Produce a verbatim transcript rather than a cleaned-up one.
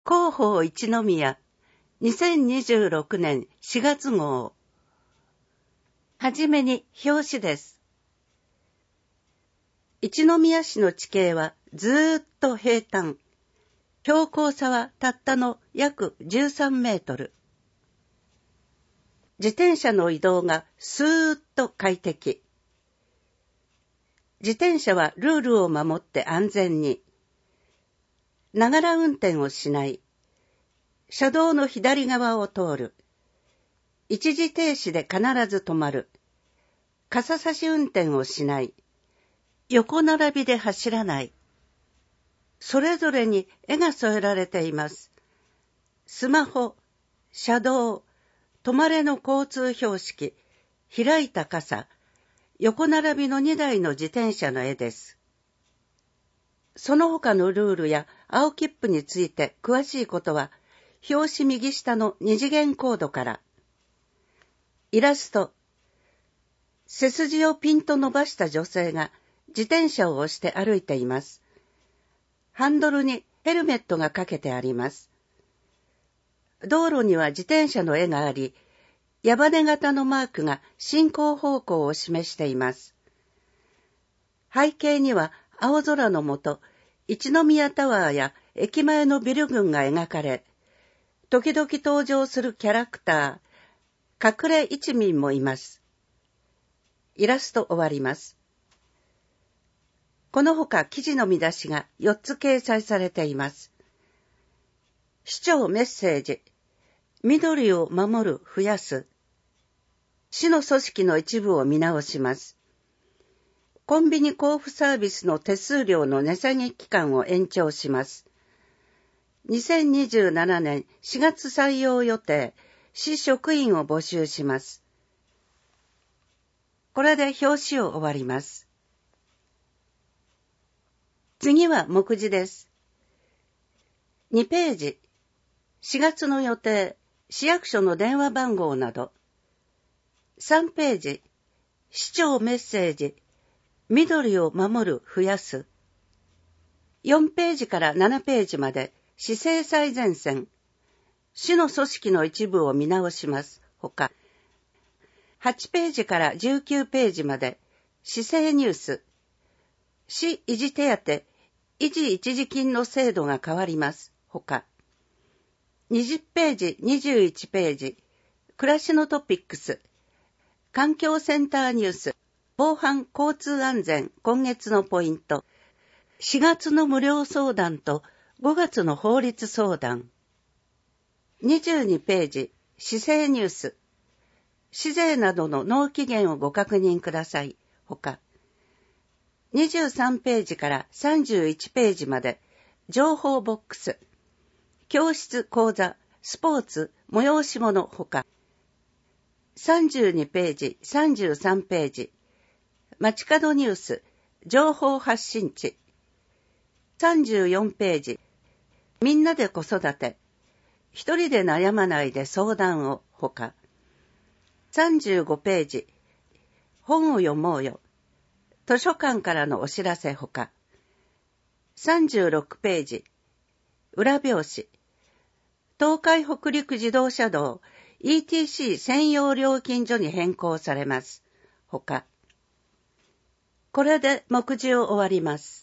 広報一宮にせんにじゅうろくねんしがつ号。はじめに表紙です。一宮市の地形はずーっと平坦。標高差はたったの約じゅうさんメートル。自転車の移動がスーッと快適。自転車はルールを守って安全に。ながら運転をしない。車道の左側を通る。一時停止で必ず止まる。傘差し運転をしない。横並びで走らない。それぞれに絵が添えられています。スマホ、車道、止まれの交通標識、開いた傘、横並びのにだいの自転車の絵です。その他のルールや青切符について詳しいことは、表紙右下の二次元コードから。イラスト。背筋をピンと伸ばした女性が自転車を押して歩いています。ハンドルにヘルメットがかけてあります。道路には自転車の絵があり、矢羽型のマークが進行方向を示しています。背景には青空の下、一宮タワーや駅前のビル群が描かれ、時々登場するキャラクター、隠れ一民もいます。イラスト終わります。このほか記事の見出しがよっつ掲載されています。市長メッセージ、緑を守る、増やす。市の組織の一部を見直します。コンビニ交付サービスの手数料の値下げ期間を延長します。にせんにじゅうななねんしがつ採用予定、市職員を募集します。これで表紙を終わります。次は目次です。にページ、しがつの予定、市役所の電話番号など。さんページ、市長メッセージ、緑を守る、増やす。よんページからななページまで、市政最前線、市の組織の一部を見直します。ほか、はちページからじゅうきゅうページまで、市政ニュース、市維持手当、維持一時金の制度が変わります。ほか、にじゅうページ、にじゅういちページ、暮らしのトピックス、環境センターニュース、防犯交通安全今月のポイント、しがつの無料相談とごがつの法律相談。にじゅうにページ、市政ニュース、市税などの納期限をご確認ください。ほか、にじゅうさんページからさんじゅういちページまで、情報ボックス、教室、講座、スポーツ、催し物ほか、さんじゅうにページ、さんじゅうさんページ、街角ニュース、情報発信地、さんじゅうよんページ、みんなで子育て、一人で悩まないで相談をほか、さんじゅうごページ、本を読もうよ、図書館からのお知らせほか、さんじゅうろくページ、裏表紙、東海北陸自動車道 イーティーシー 専用料金所に変更されます。ほか、これで目次を終わります。